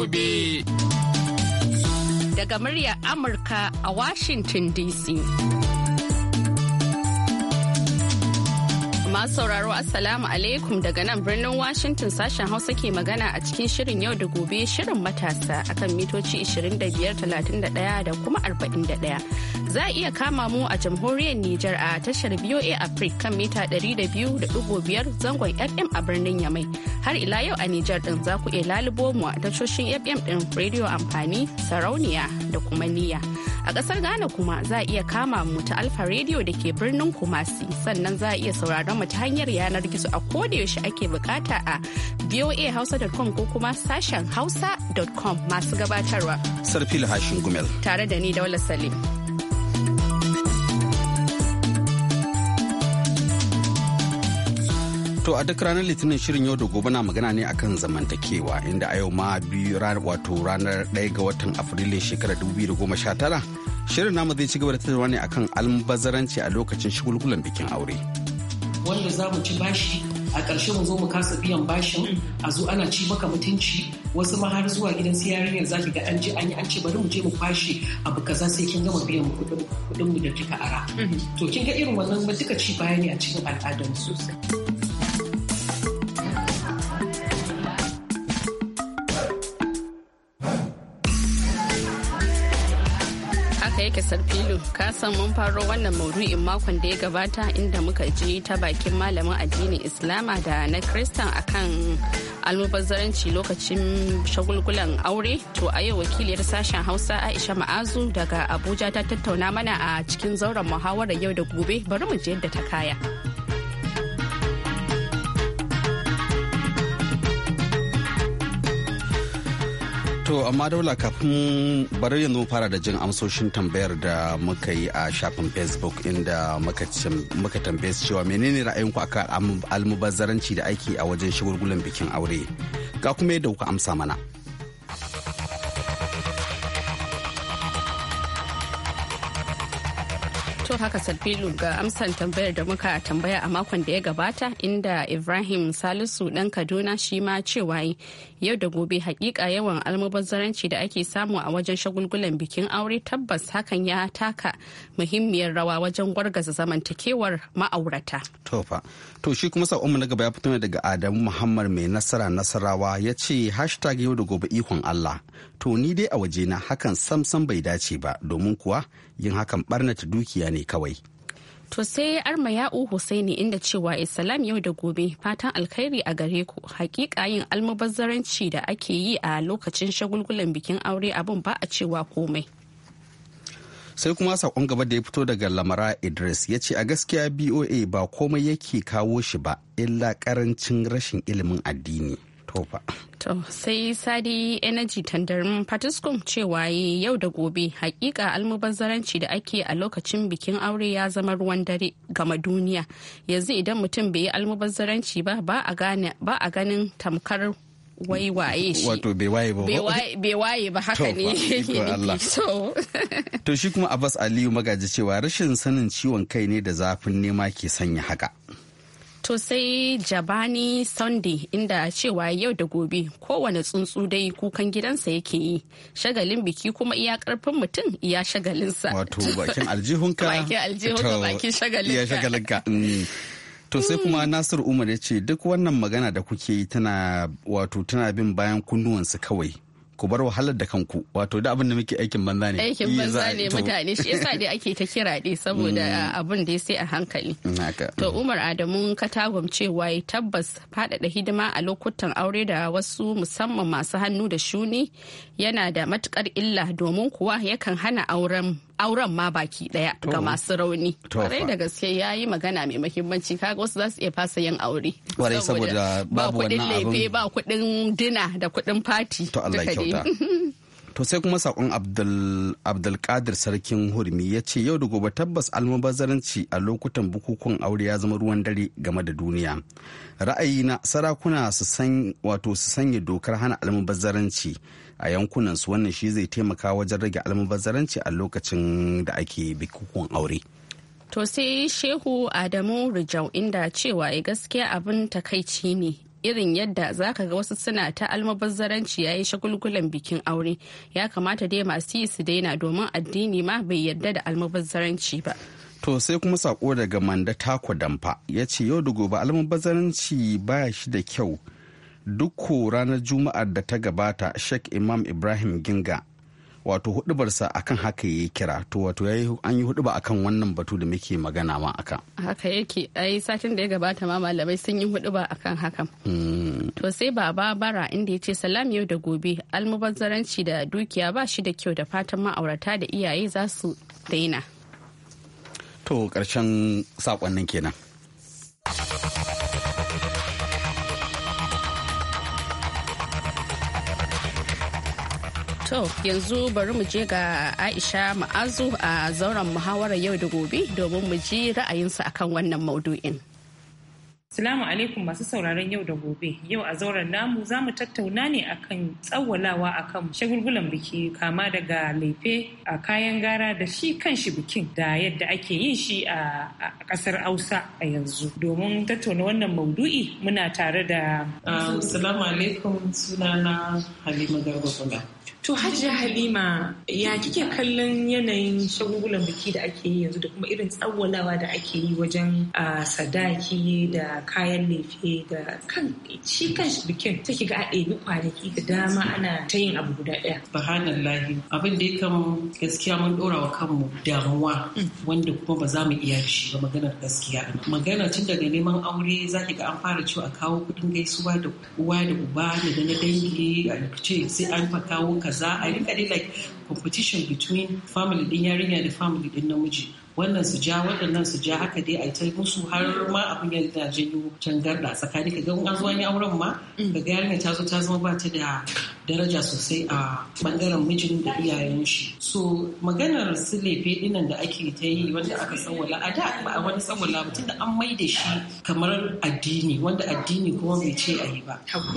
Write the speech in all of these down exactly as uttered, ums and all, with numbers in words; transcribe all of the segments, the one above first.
gobe. Daga muryar Amurka a Washington D C. Masu sauraro Assalamu alaikum daga nan birnin Washington sashen Hausa ke magana a cikin shirin yau da gobe shirin matasa akan mitoci ishirin da biyar, talatin da ɗaya da kuma arba'in da ɗaya. Za a iya kama mu a jamhuriyar Nijar a tashar B O A Africa kan mita ɗari da biyu da ɗigo biyar zangon F M a birnin Yamai. Har ila yau a Nijar ɗin za ku iya lalubo mu a tashoshin F M ɗin rediyo amfani, sarauniya da kuma niyya. A ƙasar Ghana kuma za a iya kama mu ta Alfa Radio da ke birnin Kumasi sannan za a iya sauraron mu ta hanyar yanar gizo a kodayaushe ake bukata a v o a hausa dot com ko kuma sashen hausa dot com masu gabatarwa. Sarfil Hashin Gumel. Tare da ni Daula Salim. To a duk ranar Litinin shirin yau da gobe na magana ne akan zamantakewa inda a yau ma biyu wato ranar ɗaya ga watan Afrilun shekarar dubu biyu da goma sha tara shirin namu zai ci gaba da tattaunawa ne akan almubazzaranci a lokacin shagulgulan bikin aure. Wanda za mu ci bashi a ƙarshe mu zo mu kasa biyan bashin a zo ana ci maka mutunci wasu ma har zuwa gidan su yarinyar zaki ga an je an yi an ce bari mu je mu kwashe abu kaza sai kin gama biyan kuɗin kuɗin mu da kika ara. To kin ga irin wannan ba duka ci baya ne a cikin al'adar sosai. yake Sarfilu ka san mun faro wannan maudu'in makon da ya gabata inda muka ji ta bakin malamin addinin Islama da na Kristan akan almubazzaranci lokacin shagulgulan aure. To a yau wakiliyar sashen Hausa Aisha Ma'azu daga Abuja ta tattauna mana a cikin zauren muhawarar yau da gobe, bari mu je yadda ta kaya. To amma Daula kafin bari yanzu mu fara da jin amsoshin tambayar da muka yi a shafin Facebook inda muka tambaye su cewa menene ra'ayinku akan almubazzaranci da ake a wajen shagulgulan bikin aure. Ga kuma yadda kuka amsa mana. To haka Sarfilu ga amsan tambayar da muka tambaya a makon da ya gabata inda Ibrahim Salisu dan Kaduna shi ma cewa yau da gobe hakika yawan almubazzaranci da ake samu a wajen shagulgulan bikin aure tabbas hakan ya taka muhimmiyar rawa wajen gwargaza zamantakewar ma'aurata. To fa to shi kuma sakon mu na gaba ya fito ne daga Adamu Muhammad mai nasara Nasarawa ya ce hashtag yau da gobe ikon Allah. To ni dai a wajena hakan samsam bai dace ba domin kuwa yin hakan barnata dukiya ne kawai. To sai Armayau Husaini inda cewa Islam yau da gobe fatan alkhairi a gare ku hakika yin almubazzaranci da ake yi a lokacin shagulgulan bikin aure abun ba a cewa komai. Sai kuma sakon gaba da ya fito daga Lamara Idris ya ce a gaskiya B O A ba komai yake kawo shi ba illa karancin rashin ilimin addini. Tofa. To sai Sadi Energy Tandarin Fatiskum cewa yau da gobe hakika almubazzaranci da ake a lokacin bikin aure ya zama ruwan dare gama duniya. Yanzu idan mutum bai yi almubazzaranci ba ba a ganin tamkar wai waye shi. Wato bai waye ba. Bai waye ba haka ne yake so. To shi kuma Abbas Aliyu Magaji cewa rashin sanin ciwon kai ne da zafin nema ke sanya haka. To sai Jabani Sunday inda cewa yau da gobe kowane tsuntsu dai kukan gidansa yake yi. Shagalin biki kuma iya karfin mutum iya shagalinsa. Wato bakin aljihunka. Bakin aljihunka bakin shagalinka. Iya shagalinka. To sai kuma Nasir Umar ya ce duk wannan magana da kuke yi tana wato tana bin bayan kunnuwansu kawai. Ku bar wahalar da kanku wato da abin da muke aikin banza ne aikin banza ne mutane shi yasa dai ake ta kira dai saboda abin da sai a hankali to Umar Adamu Katagum cewa tabbas faɗaɗa hidima a lokutan aure da wasu musamman masu hannu da shuni yana da matukar illa domin kuwa yakan hana auren auren ma baki daya ga masu rauni kwarai da gaske ya yi magana mai mahimmanci kaga wasu za su iya fasa yin aure kwarai saboda babu wannan abin ba kuɗin lefe ba kuɗin dina da kuɗin fati to Allah ya kyauta to sai kuma sakon Abdul Abdulkadir Sarkin Hurmi ya ce yau da gobe tabbas almubazzaranci a lokutan bukukuwan aure ya zama ruwan dare game da duniya ra'ayi na sarakuna su san wato su sanya dokar hana almubazzaranci a yankunan su wannan shi zai taimaka wajen rage almubazzaranci a lokacin da ake bukukuwan aure. To sai Shehu Adamu Rijau inda cewa ya gaskiya abin takaici ne irin yadda zaka ga wasu suna ta almubazzaranci yayin shagulgulan bikin aure. Ya kamata dai masu yi su daina domin addini ma bai yarda da almubazzaranci ba. To sai kuma sako daga Manda Tako Damfa ya ce yau da gobe almubazzaranci baya shi da kyau. Duk ko ranar Juma'ar da ta gabata Sheikh Imam Ibrahim Ginga wato hudubarsa akan haka yayi kira to wato yayi an yi huduba akan wannan batu da muke magana ma akan haka yake ai satin da ya gabata ma malamai sun yi huduba akan hakan. Hmm. To sai baba bara inda yace salam yau da gobe almubazzaranci da dukiya ba shi da kyau da fatan ma'aurata da iyaye za su daina. To ƙarshen saƙonnin kenan. To yanzu bari mu je ga Aisha Ma'azu a zauren muhawarar yau da gobe domin mu ji ra'ayinsa akan wannan maudu'in. Salamu alaikum masu sauraron yau da gobe. Yau a zauren namu za mu tattauna ne akan tsawwalawa akan shagulgulan biki kama daga laife a kayan gara da shi kanshi bikin da yadda ake yin shi a kasar Hausa a yanzu. Domin tattauna wannan maudu'i muna tare da Salamu alaikum sunana Halima Garba Kula. To Hajiya Halima, ya kike kallon yanayin shagulgulan biki da ake yi yanzu da kuma irin tsawwalawa da ake yi wajen sadaki da kayan lefe da kan shi kan bikin take ga a ɗebi kwanaki da dama ana ta yin abu guda ɗaya. Subhanallahi, abin da ya kan gaskiya mun ɗora wa kanmu damuwa wanda kuma ba za mu iya shi ba maganar gaskiya. Magana tun daga neman aure za ki ga an fara cewa a kawo kuɗin gaisuwa da uwa da uba da na dangi a ce sai an fa kawo za a rika dai like competition between family din yarinya da family din namiji wannan su ja waɗannan su ja haka dai a ta musu har ma abin yana janyo tangarda tsakani ka ga an zo an yi auren ma daga yarinya ta zo ta zama ba ta da daraja sosai a bangaren mijin da iyayen shi so maganar su lefe dinnan da ake ta yi wanda aka tsawwala a da ba a wani tsawwala ba tunda an mai da shi kamar addini wanda addini kuma bai ce a yi ba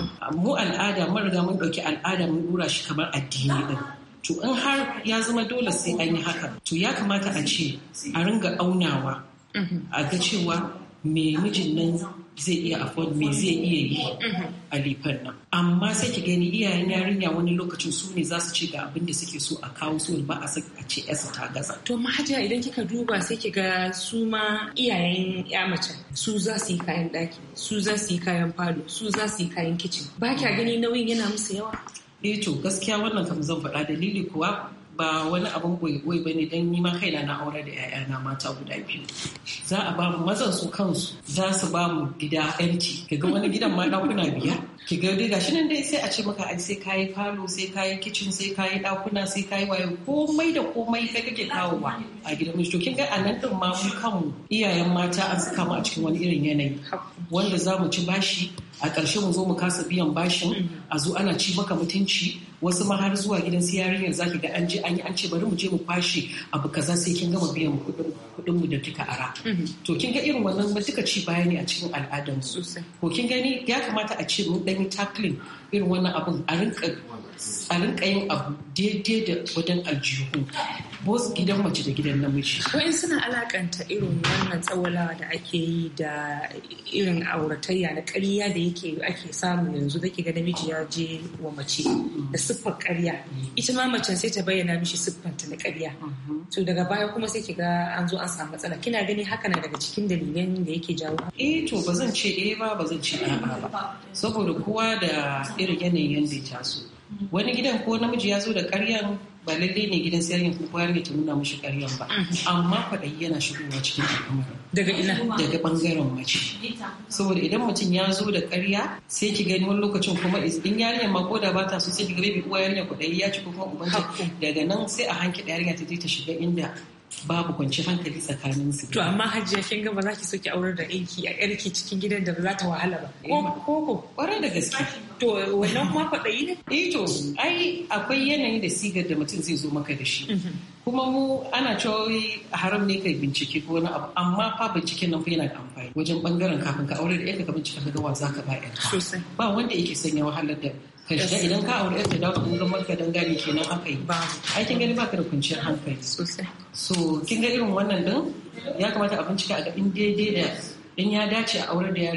mu al'ada mun riga mun ɗauki al'ada mun dura shi kamar addini din to in har ya zama dole sai an yi haka to ya kamata a ce a ringa aunawa a ga cewa me mijin nan zai iya afford me zai iya yi a lifan nan amma sai ki gani iyayen yarinya wani lokacin su ne za su ce ga abin da suke so a kawo su ba a a ce yasa ta gaza to mahajiya idan kika duba sai ki ga su ma iyayen ya mace su za su yi kayan daki su za su yi kayan falo su za su yi kayan kicin ba kya gani nauyin yana musu yawa eh to gaskiya wannan kam zan faɗa dalili kuwa ba wani abin goyi-goyi ba ne don nima kaina na aure da 'ya'yana mata guda biyu za a ba mu mazan su kansu za su ba mu gida empty kaga wani gidan ma ɗakuna biyar ki ga dai gashi nan dai sai a ce maka ai sai kayi falo sai kayi kitchen sai kayi ɗakuna sai kayi waye komai da komai kai kake kawowa a gidan miji to kin ga a nan din ma mu kanmu iyayen mata an saka mu a cikin wani irin yanayi wanda za mu ci bashi a ƙarshe mu zo mu kasa biyan bashin a zo ana ci maka mutunci wasu ma har zuwa gidan su yarinyar zaki ga an je an yi an ce bari mu je mu kwashe abu kaza sai kin gama biyan kuɗin mu da kika ara to kin ga irin wannan ba duka ci baya ne a cikin al'adar mu ko kin gani ya kamata a ce mun dan yi tackling irin wannan abun a rinka a rinka yin abu daidai da wajen aljihu both gidan mace da gidan namiji. Wa'in suna alakanta irin wannan tsawalawa da ake yi da irin auratayya na ƙarya da yake ake samu yanzu da ke ga namiji ya je wa mace da siffar ƙarya. Ita ma macen sai ta bayyana mishi siffanta na ƙarya. To daga baya kuma sai ki ga an zo an samu matsala. Kina gani haka na daga cikin dalilan da yake jawo? Eh to ba zan ce eh ba ba zan ce a'a ba. Saboda kowa da irin yanayin yanda ya taso. Wani gidan ko namiji ya zo da ƙaryan ba lalle ne gidan sayarwa ko kwayar ta nuna mashi karyan ba amma kwaɗayi yana shigowa cikin al'amarin daga ina daga bangaren mace saboda idan mutum ya zo da karya sai ki gani wani lokacin kuma in yarinyar ma koda ba ta so sai ki ga bai uwa yarinyar kwaɗayi ya ci ko kuma ubanta daga nan sai a hanki da yarinya ta je ta shiga inda babu kwanci hankali tsakanin su. To amma hajiya kin ga ba za ki so ki aurar da aiki a yarki cikin gidan da ba za ta wahala ba. Ko ko kwarai da gaske. To wannan kuma kwaɗayi ne? Eh to ai akwai yanayi da sigar da mutum zai zo maka da shi. Kuma mu ana cewa haram ne kai bincike ko wani abu amma fa binciken nan fa yana da amfani wajen bangaren kafin ka aure da yanka ka bincika ka ga wa za ka ba yanka. Sosai. Ba wanda yake sanya wahalar da kai shiga idan ka aure yanka dawo kun ga marka dan gani kenan aka yi. Ai kin gani baka da kwanciyar hankali. Sosai. So kin ga irin wannan din ya kamata a bincika a ga in daidai da in ya dace a aure da yarinyar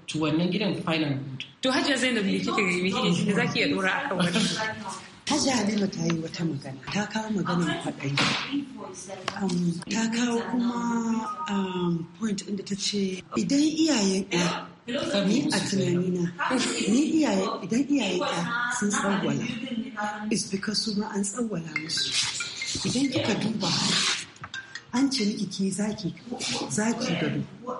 to wannan gidan final good. To Hajiya Zainab ne kike me kike za ki iya dora akan wannan? Hajiya Halima ta yi wata magana, ta kawo maganar kwaɗayi. Um, ta kawo kuma um, point inda ta ce idan iyayen ɗaya, ni a tunanina, ni iyayen idan iyayen ɗaya sun tsawwala, it's because su ma an tsawwala musu. Idan kika duba, an ce miki ki zaki, zaki gado,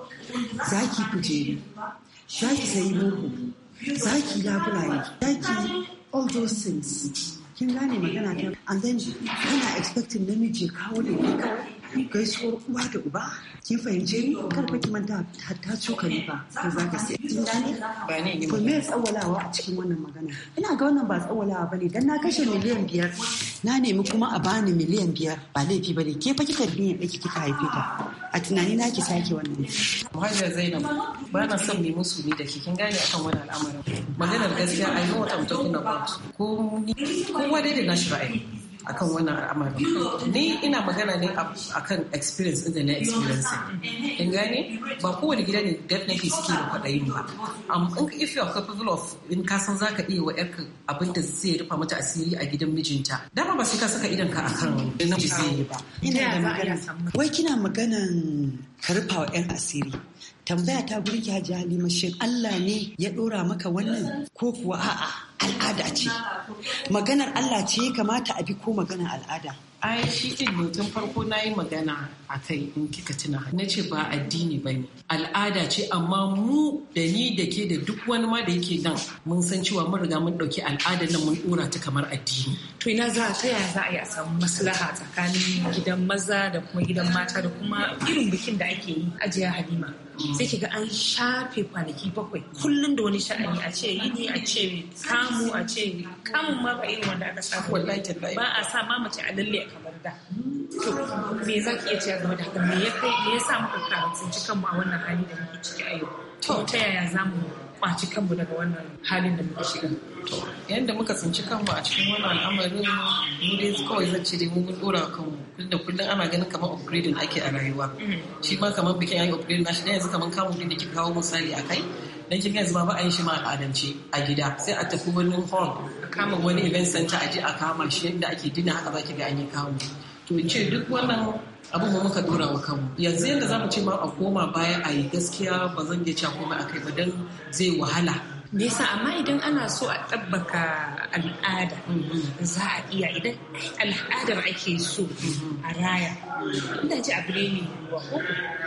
zaki kujeru, zaki sayi murhu, zaki labulaye, zaki all those things. Kin gane magana ta, and then kana expecting namiji kawo da ke kawai gaisuwar uwa da uba. Kin fahimce ni? Karfa ki manta hatta cokali ba ko za ka sai. Kin gane? Ba ne ne. Ko me tsawalawa a cikin wannan magana? Ina ga wannan ba tsawalawa bane dan na kashe miliyan biyar. Na nemi kuma a bani miliyan biyar ba laifi bane. Ke fa kika biyan daki kika haife ta. A tunani na ki sake wannan. Hajiya Zainab ba na son mu musu ni da ke kin gane akan wannan al'amarin. Maganar gaskiya I know what I'm talking about. Ko kowa dai da nashi ra'ayi akan wannan al'amari. Ni ina magana ne akan experience din da na experience. Kin gane? Ba kowane gida ne definitely suke da kwaɗayin ba. Um, if you are capable of in ka san zaka iya wa yarka abin da zai rufa mata asiri a gidan mijinta. Dama ba sai ka saka idan ka akan namiji zai yi ba. Ina da magana. Wai kina maganan ka rufa wa yan asiri. Tambaya ta gurin ki Hajiya Halima, shin Allah ne ya dora maka wannan ko kuwa a'a al'ada ce? Maganar Allah ce ya kamata a bi ko maganar al'ada? Ai shi din ne tun farko na yi magana a kai in kika tuna. Na ce ba addini ba ne. Al'ada ce amma mu da ni da ke da duk wani ma da yake nan mun san cewa mun riga mun ɗauki al'adar nan mun ɗora ta kamar addini. To ina za ta yaya za a yi a samu maslaha tsakanin gidan maza da kuma gidan mata da kuma irin bikin da ake yi Hajiya Halima. Sai ki ga an shafe kwanaki bakwai kullum da wani sha'ani a ce yini a ce kamu a ce kamun ma ba irin wanda aka samu wallahi tallahi ba a sa ma mace a lalle kamar da. To me za ki iya cewa game da haka me ya kai me ya sa muka karanci kanmu a wannan hali da muke ciki a yau? To ta yaya za mu kwaci kanmu daga wannan halin da muka shiga? To yanda muka tsinci kanmu a cikin wannan al'amarin mu dai kawai zan ce dai mu mun dora kanmu da kullum ana ganin kamar upgrading ake a rayuwa. Shi ma kamar bikin yayin upgrading nashi da yanzu kamar kamun din da kika kawo misali a kai dan kin yanzu ba a yin shi ma al'adance a gida sai a tafi wani hall a kama wani event center a je a kama shi yadda ake dina haka zaki ga an yi kawo. To in ce duk wannan abin mu muka dora wa kanmu yanzu yanda zamu ce ma a koma baya a yi gaskiya ba zan iya cewa komai akai ba dan zai wahala. Me yasa amma idan ana so a tabbaka al'ada za a iya idan al'adar ake so a raya ina ji abu ne mai yiwuwa ko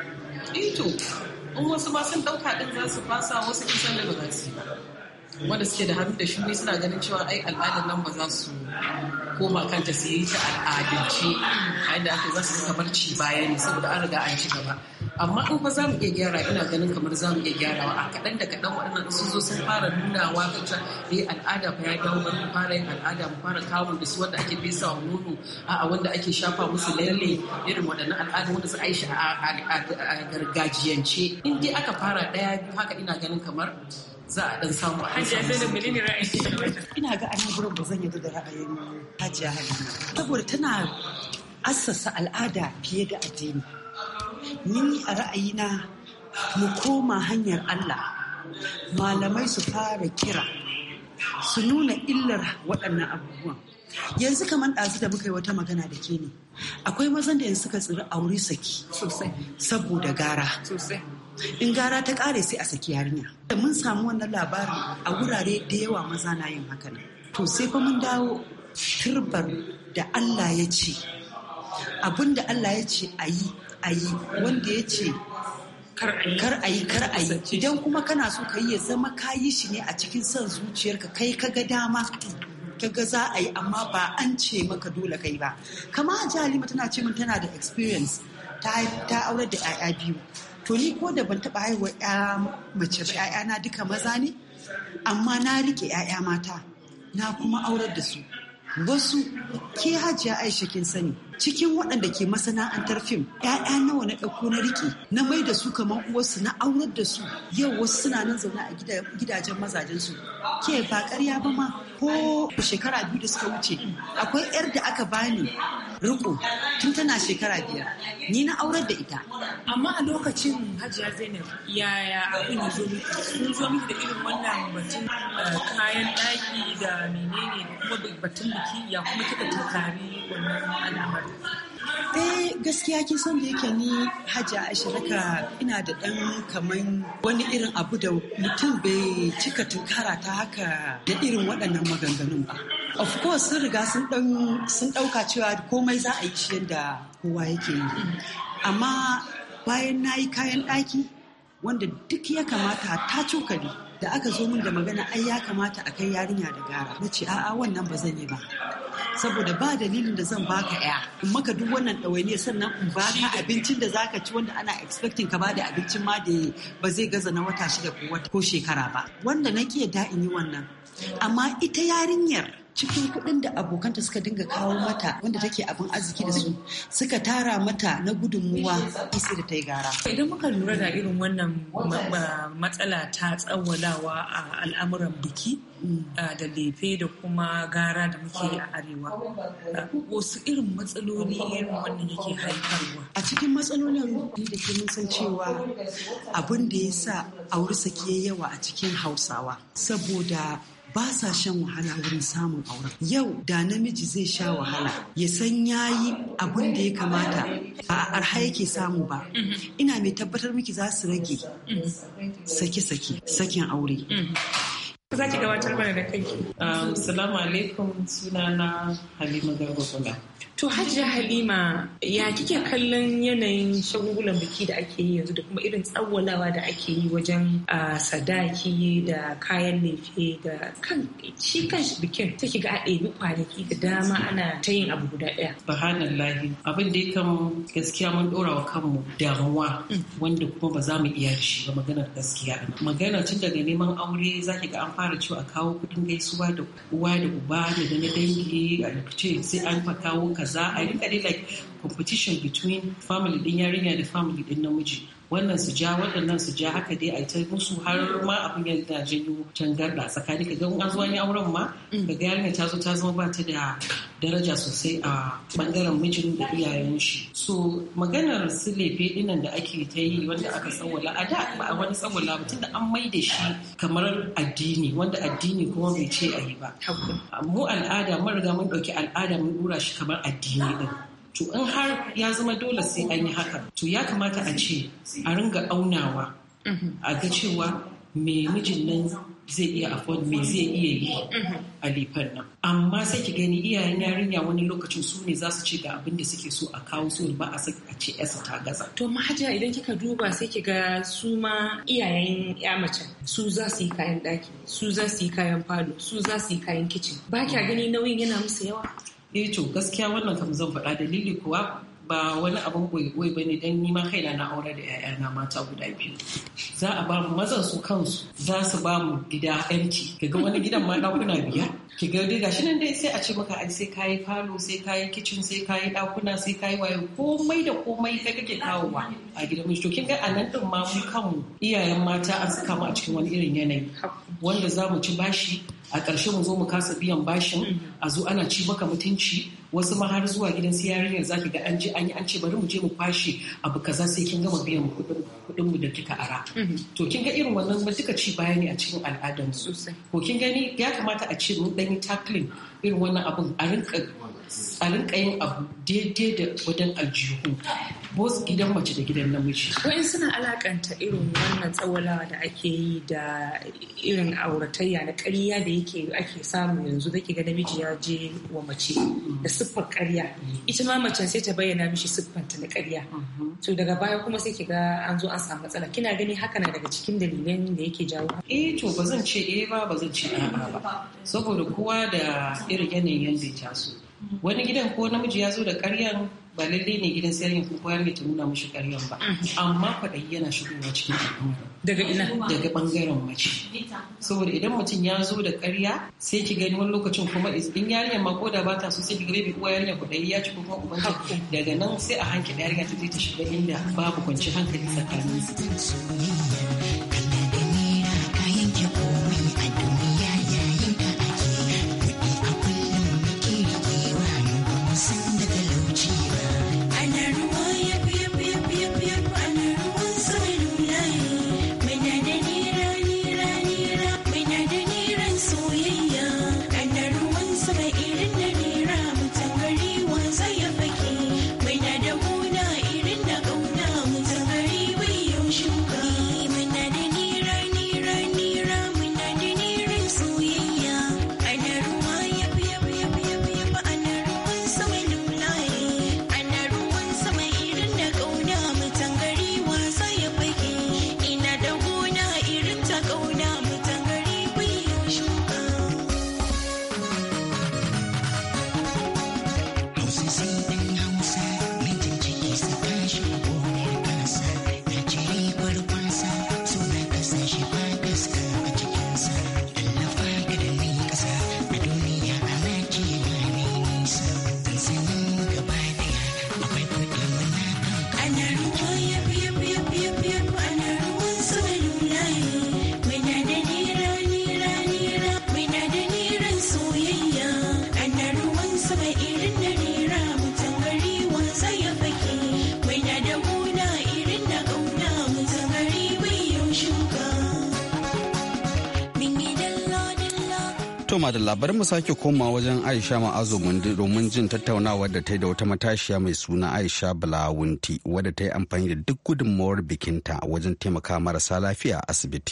ito in wasu ba sun dauka din za su fasa wasu kisan da ba za su yi ba wanda suke da hannu da shuni suna ganin cewa ai al'adar nan ba za su koma kanta su yi ta al'adance a yadda aka za su kamar ci baya ne saboda an riga an ci gaba amma in fa za mu iya gyara ina ganin kamar za mu iya gyarawa a kaɗan da kaɗan waɗannan sun zo sun fara nunawa kan cewa eh al'ada fa ya dawo bari mu fara yin al'ada mu fara kawo da su wanda ake fesa wa nono a'a wanda ake shafa musu lalle irin waɗannan al'ada wanda su aishi a gargajiyance in dai aka fara ɗaya biyu haka ina ganin kamar za a dan samu a Hajiya Zainab menene ra'ayi? Ina ga anan gurin ba zan yarda da ra'ayin Hajiya Halima saboda tana assasa al'ada fiye da addini. Ni a ra'ayina mu koma hanyar Allah malamai su fara kira su nuna illar waɗannan abubuwan. Yanzu kamar ɗazu da muka yi wata magana da ke ne akwai mazan da yanzu suka tsiri aure saki sosai saboda gara sosai in gara ta ƙare sai a saki yarinya da mun samu wannan labarin a wurare da yawa maza na yin haka nan to sai fa mun dawo turbar da Allah ya ce abin da Allah ya ce a yi a yi wanda ya ce kar a yi kar a yi idan kuma kana so ka yi ya zama ka yi shi ne a cikin son zuciyarka kai ka ga dama kaga za a yi amma ba an ce maka dole kai ba kama Hajiya Halima tana ce min tana da experience ta ta aure da 'ya'ya biyu to ni ko da ban taba haihuwa 'ya mace ba 'ya'ya na duka maza ne amma na rike 'ya'ya mata na kuma aurar da su wasu ke Hajiya Aisha kin sani cikin waɗanda ke masana'antar fim ‘ya'ya nawa na ɗauko na riƙe na mai da su kamar uwarsu na aurar da su yau wasu suna nan zaune a gidajen mazajensu ke ba ƙarya ba ma ko shekara biyu da suka wuce akwai yar da aka bani riko tun tana shekara biyar ni na aurar da ita. Amma a lokacin Hajiya Zainab yaya abin ya zo miki? Sun zo miki da irin wannan batun kayan ɗaki da menene da kuma batun biki ya kuma kika tunkari wannan al'amari? Eh gaskiya kin san da yake ni Hajiya Ashiraka ina da ɗan kaman wani irin abu da mutum bai cika tunkara ta haka da irin waɗannan maganganun ba. Of course sun riga sun ɗauka cewa komai za a yi shi yadda kowa yake yi. Amma bayan na yi kayan ɗaki wanda duk ya kamata ta cokali da aka zo min da magana ai ya kamata a kai yarinya da gara. Na ce a'a wannan ba zan yi ba. Saboda ba dalilin da zan baka ya in maka duk wannan ɗawainiya sannan in baka abincin da zaka ci wanda ana expecting ka bada abincin ma da ba zai gaza na wata shida ko wata ko shekara ba wanda na ƙi da in yi wannan amma ita yarinyar cikin kuɗin da abokanta suka dinga kawo mata wanda take abin arziki da su suka tara mata na gudunmuwa sai da ta yi gara. Idan muka lura da irin wannan matsala ta tsawalawa a al'amuran biki da lefe da kuma gara da muke a arewa, wasu irin matsaloli irin wannan yake haifarwa? A cikin matsalolin da ke mun san cewa abin da ya sa aure sake yawa a cikin Hausawa saboda ba sa shan wahala wurin samun auren. Yau da namiji zai sha wahala ya san yayi abin da ya kamata ba a arha yake samu ba. Ina mai tabbatar miki za su rage sake-sake sakin aure. Za ki gabatar mana da kanki. Assalamu alaikum, sunana Halima Garba Kula. To Hajiya Halima, ya kike kallon yanayin shagugulan biki da ake yi yanzu da kuma irin tsawwalawa da ake yi wajen sadaki da kayan lefe da kan shi kan bikin take ga a ɗebi kwanaki da dama ana ta yin abu guda ɗaya. Subhanallahi, abin da ya kan gaskiya mun ɗora wa kanmu damuwa wanda kuma ba za mu iya shi ba maganar gaskiya. Magana tun daga neman aure za ki ga an fara cewa a kawo kuɗin gaisuwa da uwa da uba da na dangi a ce sai an fa kawo kaza. A rika dai like competition between family din yarinya da family din namiji, wannan su ja waɗannan su ja haka dai a ta musu har ma abin yana janyo tangarda tsakani ka ga an zo an yi auren ma daga yarinya ta zo ta zama ba ta da daraja sosai a bangaren mijin da iyayen shi. So maganar su lefe dinnan da ake ta yi wanda aka tsawwala a da ba a wani tsawwala ba tunda an mai da shi kamar addini wanda addini kuma bai ce a yi ba. Mu al'ada mun riga mun ɗauki al'ada mun dura shi kamar addini din. To in har ya zama dole sai an yi haka, to ya kamata a ce a ringa aunawa a ga cewa me mijin nan zai iya afford me zai iya yi a lifan nan. Amma sai ki gani iyayen yarinya wani lokacin su ne za su ce ga abin da suke so a kawo su ba a a ce yasa ta gaza. To Hajiya idan kika duba sai ki ga su ma iyayen ya mace su za su yi kayan ɗaki, su za su yi kayan falo, su za su yi kayan kicin. Ba kya gani nauyin yana musu yawa? Eh to gaskiya wannan kam zan faɗa dalili kuwa ba wani abin goyi-goyi ba ne don nima kaina na aure da 'ya'yana mata guda biyu. Za a ba mu mazan su kansu za su ba mu gida empty. Kaga wani gidan ma ɗakuna biyar. Ki ga dai gashi nan dai sai a ce maka ai sai kayi falo sai kayi kitchen sai kayi ɗakuna sai kayi waye komai da komai kai kake kawowa a gidan miji. To kin ga a nan din ma mu kanmu iyayen mata an saka mu a cikin wani irin yanayi wanda za mu ci bashi a ƙarshe mu zo mu kasa biyan bashin a zo ana ci maka mutunci wasu ma har zuwa gidan su yarinyar zaki ga an ji an yi an ce bari mu je mu kwashe abu kaza sai kin gama biyan kuɗin mu da kika ara. To kin ga irin wannan ba duka ci baya ne a cikin al'adar sosai. Ko kin gani ya kamata a ce mun dan yi tackling irin wannan abun a rinka a rinka yin abu daidai da wajen aljihu both gidan mace da gidan namiji. Wa'in suna alakanta irin wannan tsawalawa da ake yi da irin auratayya na ƙarya da yake ake samu yanzu da ke ga namiji ya je wa mace da siffar ƙarya, ita ma macen sai ta bayyana mishi siffanta na ƙarya. To daga baya kuma sai ki ga an zo an samu matsala. Kina gani haka na daga cikin dalilan da yake jawo? Eh to ba zan ce eh ba ba zan ce a'a ba saboda kowa da irin yanayin yanda ya taso. Wani gidan ko namiji ya zo da ƙaryan ba lallai ne gidan sayarwa ko koyar da ta nuna mashi ƙaryan ba, amma kwaɗayi yana shigowa cikin al'amura. Daga ina? Daga ɓangaren mace. Saboda idan mutum ya zo da ƙarya sai ki gani wani lokacin kuma in yarinyar ma koda ba ta so sai ki ga bai uwa yarinyar kwaɗayi ya ci ko kuma ubanta daga nan sai a hankali yarinya ta je ta shiga inda babu kwanci hankali tsakanin su. ma da labarin mu sake koma wajen Aisha Ma'azu Mundi domin jin tattaunawar da ta yi da wata matashiya mai suna Aisha Bulawunti wadda ta yi amfani da duk gudunmawar bikinta wajen taimaka marasa lafiya a asibiti.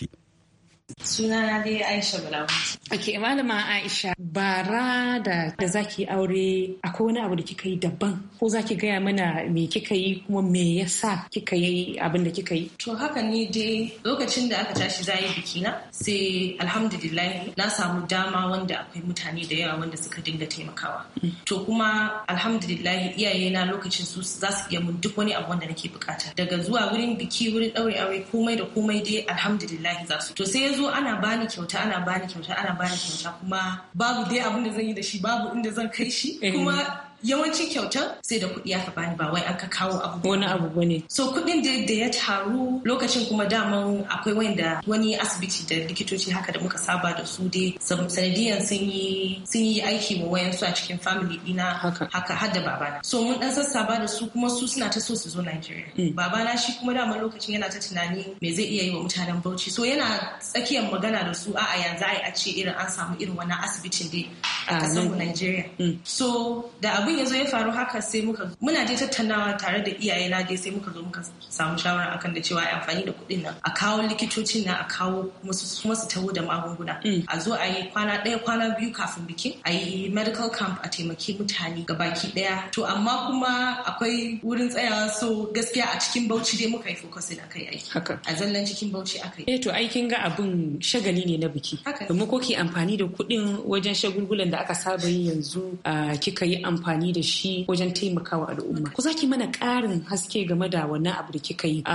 Sunana dai Aisha Bulawunti. Ake malama Aisha, bara da da zaki aure akwai wani abu da kika yi daban ko zaki gaya mana me kika yi kuma me yasa kika yi abin da kika yi? To haka ni dai lokacin da aka tashi za yi biki na sai alhamdulillah na samu dama wanda akwai mutane da yawa wanda suka dinga taimakawa. To kuma alhamdulillah iyaye na lokacin su za su iya mun duk wani abu wanda nake bukata. Daga zuwa wurin biki wurin daure aure komai da komai dai alhamdulillah za su. To sai zo ana bani kyauta ana bani kyauta ana bani kyauta kuma babu dai abin da zan yi da shi babu inda zan kai shi kuma yawancin kyautar sai da kuɗi aka bani ba wai an ka kawo abu wani abu bane. So kuɗin da da ya taru lokacin kuma daman akwai wanda wani asibiti da likitoci haka da muka saba da su dai sanadiyan sun yi sun yi aiki wa wayansu a cikin family dina haka haka har da babana. So mun dan sassaba da su kuma su suna ta so su zo Nigeria. Mm. Babana shi kuma daman lokacin yana ta tunani me zai iya yi wa mutanen Bauchi. So yana tsakiyar magana da su a'a yanzu ai a ce irin an samu irin wannan asibitin dai a kasar mu Nigeria. Mm. So da abin ya zo ya faru haka sai muka muna je tattaunawa tare da iyaye na dai sai muka zo muka samu shawara akan da cewa ai amfani da kuɗin nan a kawo likitocin nan a kawo kuma su taho da magunguna a zo a yi kwana ɗaya kwana biyu kafin bikin a yi medical camp a taimaki mutane gabaki ɗaya to amma kuma akwai wurin tsayawa so gaskiya a cikin Bauchi dai muka yi focusing akai aiki a zallan cikin Bauchi akai eh to aikin ga abin shagali ne na biki domin ko ki amfani da kuɗin wajen shagulgulan da aka saba yi yanzu kika yi amfani da shi wajen taimakawa al'umma. Ku zaki mana ƙarin haske game da wannan abu da kika yi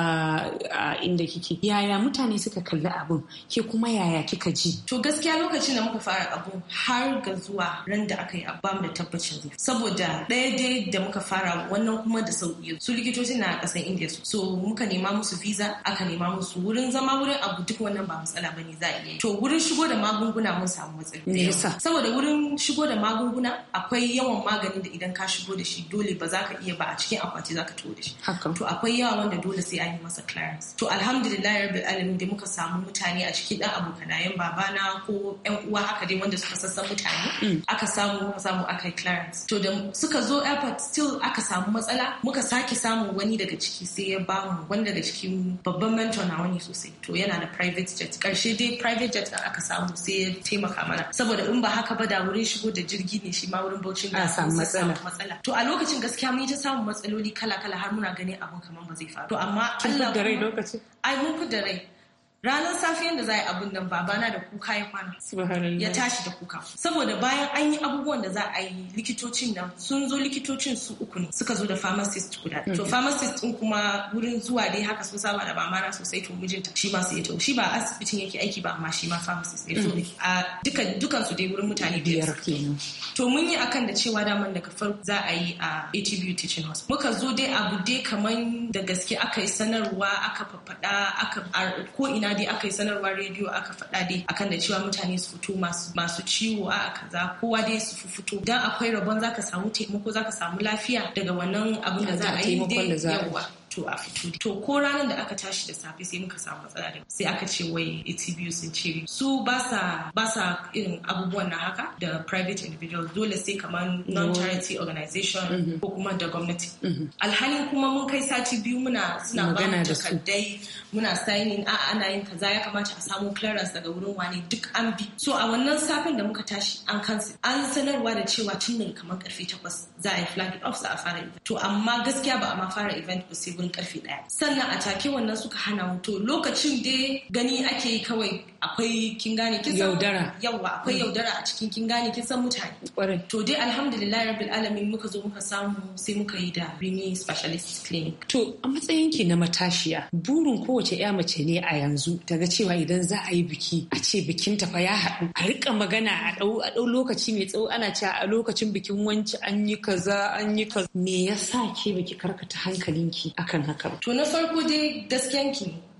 a inda kike. Yaya mutane suka kalli abun ke kuma yaya kika ji? To gaskiya lokacin da muka fara abu har ga zuwa ran da aka yi abu bamu da tabbacin zai. Saboda ɗaya dai da muka fara wannan kuma da sauƙi. Su likitoci na ƙasar India su. So muka nema musu visa aka nema musu wurin zama wurin abu duk wannan ba matsala bane za a iya. To wurin shigo da magunguna mun samu matsala. Me yasa? Saboda wurin shigo da magunguna akwai yawan maganin da idan ka shigo da shi dole ba za ka iya ba a cikin akwati za ka tuwo da shi. To akwai yawa wanda dole sai an yi masa clearance. To alhamdulillah rabbil alamin da muka samu mutane a cikin dan abokanayen babana ko yan uwa haka dai wanda suka sassan mutane aka samu muka samu aka yi clearance. To da suka zo airport still aka samu matsala muka sake samu wani daga ciki sai ya bamu wani daga cikin babban mentor na wani sosai to yana da private jet karshe dai private jet aka samu sai ya taimaka mana saboda in ba haka ba da wurin shigo da jirgi ne shi ma wurin Bauchi a samu matsala. matsala. To a lokacin gaskiya mun ta samun matsaloli kala-kala har muna ganin abun kaman ba zai faru. To amma Allah da rai lokacin. Ai mun fi da rai. Ranar safiyan da za a yi abun nan babana da kuka ya kwana. Ya tashi da kuka. Saboda bayan an yi abubuwan da za a yi likitocin nan sun zo likitocin su uku ne suka zo da pharmacist guda. To pharmacist din kuma wurin zuwa dai haka sun saba da mamana sosai to mijinta shi ma sai ya tawo. Shi ba asibitin yake aiki ba amma shi ma pharmacist ne. So a dukan dukan su dai wurin mutane biyar kenan. To mun yi akan da cewa daman daga farko za a yi a A T B U Teaching Hospital. Muka zo dai abu dai kaman da gaske aka yi sanarwa aka faffada aka ko ina dai aka yi sanarwa rediyo aka faɗa dai akan da cewa mutane su fito masu ciwo a kaza kowa dai su fito dan akwai rabon zaka samu taimako zaka samu lafiya daga wannan abin da za a yi dai yawa to a fito to ko ranar da aka tashi da safe sai muka samu matsala da sai aka ce wai A T B U sun ce su ba sa ba sa irin abubuwan na haka da private individuals dole sai kamar non-charity organization ko kuma da gwamnati alhalin kuma mun kai sati biyu muna suna ba mu takardai muna signing a ana yin kaza ya kamata a samu clearance daga wurin wani duk an bi so a wannan safin da muka tashi an cancel an sanarwa da cewa tun daga kamar karfe takwas za a yi flag it off za a fara event to amma gaskiya ba a ma fara event ba sai karfe daya sannan a take wannan suka hana mu to lokacin dai gani ake yi kawai akwai kin gane kin san yaudara yawa akwai yaudara a cikin kin gane kin san mutane to dai alhamdulillah rabbil alamin muka zo muka samu sai muka yi da Rimi Specialist Clinic to a matsayin ki na matashiya burin kowace ya mace ne a yanzu daga cewa idan za a yi biki a ce bikin ta fa ya haɗu a rika magana a dau a dau lokaci mai tsawo ana cewa a lokacin bikin wanci an yi kaza an yi kaza me yasa ke baki karkata hankalinki akan haka ba to na farko dai gaskiyanki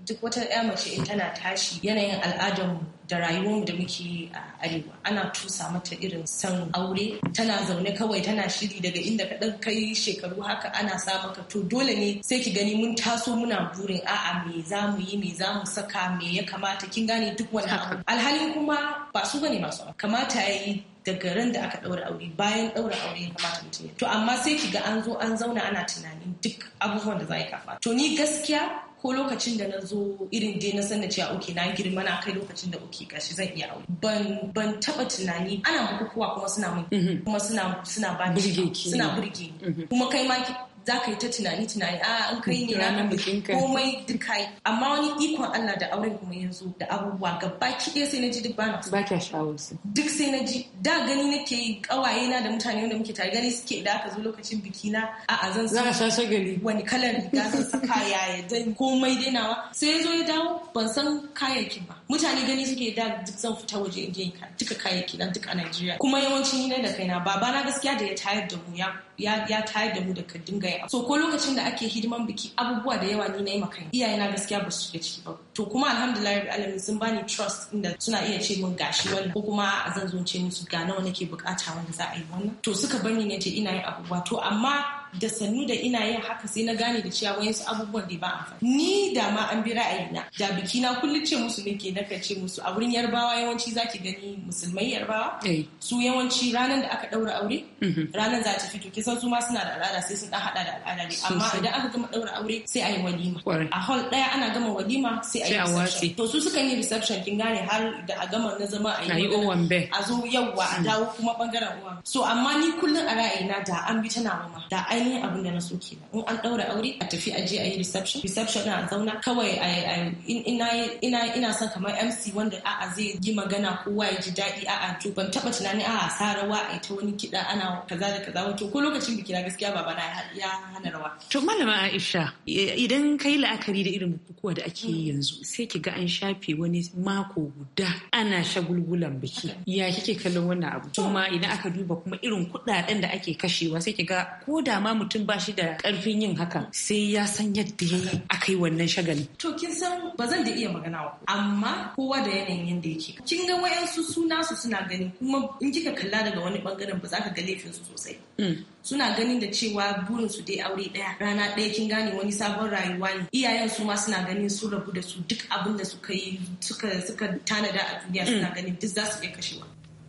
duk wata ɗaya mace in tana tashi yanayin al'adarmu da rayuwarmu da muke a arewa ana tusa mata irin san aure, tana zaune kawai tana shiri daga inda ka ɗan kai shekaru haka ana sa maka, to dole ne sai ki gani mun taso muna burin a'a me za mu yi, me za mu saka, me ya kamata, kin gane duk wani abu. Alhalin kuma ba su bane masu kamata ya yi daga ran da aka ɗaura aure, bayan ɗaura aure ya kamata mutum ya. To amma sai ki ga an zo an zauna ana tunanin duk abubuwan da za yi kafa. To ni gaskiya ko lokacin da na zo irin dai na san da cewa oke na girma na kai lokacin da oke gashi zan iya aure, ban ban taba tunani ana bukukuwa kuma suna mun mm-hmm. kuma suna suna ba suna burge mm-hmm. kuma kai ma za ka yi ta tunani tunani a an kai ne ranar bikin komai duk kai, amma wani ikon Allah da auren kuma yanzu da abubuwa gaba ki ɗaya sai na ji duk bana ba kya shawar su duk sai na ji da gani nake yi kawaye na da mutane wanda muke tare gani suke da aka zo lokacin biki na a a zan za ka sha shagali wani kalar riga zan saka yaya dan komai dai nawa sai ya zo ya dawo ban san kayayyakin ba, mutane gani suke da duk zan fita waje in je duka kayayyaki dan duk a Najeriya, kuma yawancin ni da kaina babana gaskiya da ya tayar da mu ya ya tayar da mu da ka dinga yi. So ko lokacin da ake hidiman biki abubuwa da yawa ni na yi makai, iyayena gaskiya ba su shiga ciki ba. To kuma alhamdulillah alamin sun bani trust inda suna iya ce min gashi wannan, ko kuma a zan zo ce musu ga nawa nake bukata wanda za a yi wannan. To suka bani ne ce ina yin abubuwa. To amma da sannu da ina yin haka sai na gane da cewa wayansu abubuwan da ba amfani. Ni da ma an bi ra'ayina da biki na kullum ce musu nake naka ce musu a wurin Yarbawa yawanci zaki gani musulmai Yarbawa su yawanci ranar da aka daura aure ranar za ta fito, kisan su ma suna da al'ada sai sun dan hada da al'ada ne, amma idan aka gama daura aure sai a yi walima a hall daya, ana gama walima sai a yi reception. To su suka yi reception kin gane har da a gama na zama a yi a zo yawwa a dawo kuma bangaren uwa. So amma ni kullum a ra'ayina da an bi tana mama da ainihin abin da na so kenan, in an daura aure a tafi a je a yi reception reception na zauna kawai ina ina ina son kamar M C wanda a'a zai yi magana kowa ya ji daɗi, a'a to ban taba tunani a'a sa rawa a ta wani kiɗa ana kaza da kaza wato ko lokacin biki na gaskiya baba na ya hana rawa. To malama Aisha, idan kai la'akari da irin bukukuwa da ake yi yanzu sai ki ga an shafe wani mako guda ana shagulgulan biki, ya kike kallon wannan abu? Kuma idan aka duba kuma irin kuɗaɗen da ake kashewa sai ki ga ko da ma mutum ba shi da karfin yin hakan sai ya san yadda ya aka yi wannan shagali. To kin san ba zan da iya magana wa, amma kowa da yanayin yanda yake. Kin ga wayansu suna su suna gani, kuma in kika kalla daga wani bangaren ba za ka ga laifin su sosai. Suna ganin da cewa burin su dai aure daya rana daya, kin gane wani sabon rayuwa ne. Iyayen su ma suna ganin sun rabu da su duk abin da suka yi suka suka tanada a duniya suna ganin duk za su iya kashewa.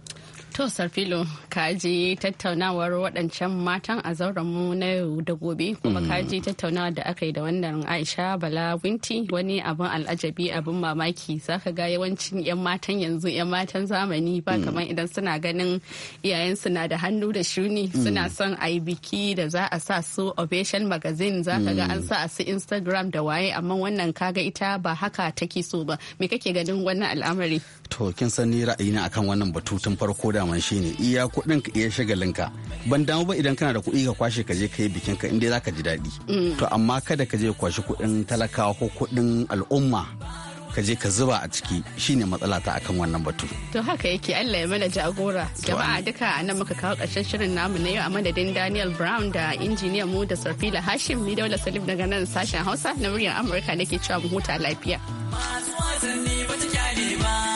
To Sarfilo, ka ji tattaunawar waɗancan matan a zauren mu na yau da gobe, kuma ka ji tattaunawar da aka yi da wannan Aisha Bala Winti, wani abin al'ajabi abin mamaki, zaka ga yawancin 'yan matan yanzu 'yan matan zamani ba kamar idan suna ganin iyayen suna da hannu da shuni suna son a yi biki da za a sa su Ovation magazine, zaka ga an sa a su Instagram da waye, amma wannan kaga ita ba haka take so ba. Me kake ganin wannan al'amari? To kin san ni ra'ayina akan wannan batu tun farko da man shine iya kuɗin ka iya shagalin ka, ban damu ba idan kana da kuɗi ka kwashe ka je ka yi bikin ka inda zaka ji daɗi. To amma kada ka je kwashe kuɗin talakawa ko kuɗin al'umma ka je ka zuba a ciki, shine matsala ta akan wannan batu. To haka yake, Allah ya mana jagora. Jama'a duka a nan muka kawo ƙarshen shirin namu na yau a madadin Daniel Brown da injiniyan mu da Sarfila Hashim, ni Daula Salim daga nan sashen Hausa na muryar Amurka nake cewa mu huta lafiya. Masu wasanni ba ta kyale ba.